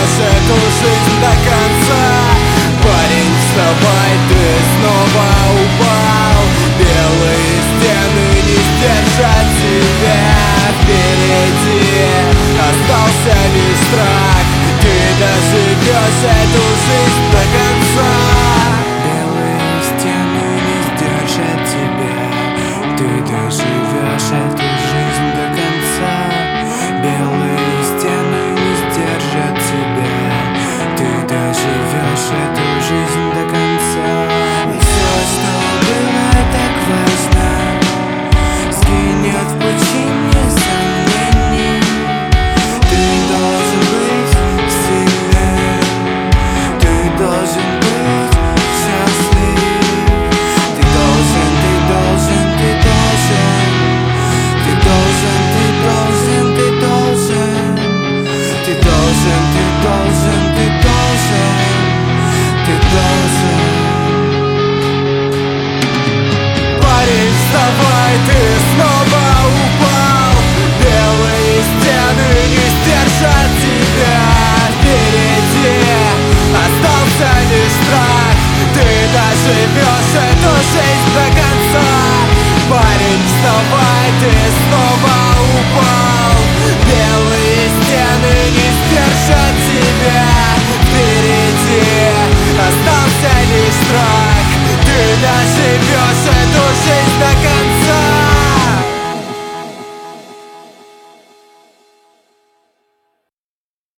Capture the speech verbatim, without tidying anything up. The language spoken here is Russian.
живешь эту жизнь до конца. Парень, вставай, ты снова упал. Белые стены не сдержат тебя. Впереди остался лишь страх. Ты доживешь эту жизнь до конца. Белые стены не сдержат тебя. Ты доживешь эту жизнь до конца. Белые стены не сдержат тебя. Ты доживешь эту жизнь до конца. И все, что было так важно, сгинет в пучине сомнений. Ты должен быть сильным. Ты должен быть счастлив. Ты должен, ты должен, ты должен. Ты должен, ты должен, ты должен. Ты должен, ты должен, ты должен. Ты должен. Парень, вставай, ты снова упал. Белые стены не сдержат тебя. Впереди остался лишь страх. Ты доживешь эту жизнь до конца. Парень, вставай, ты снова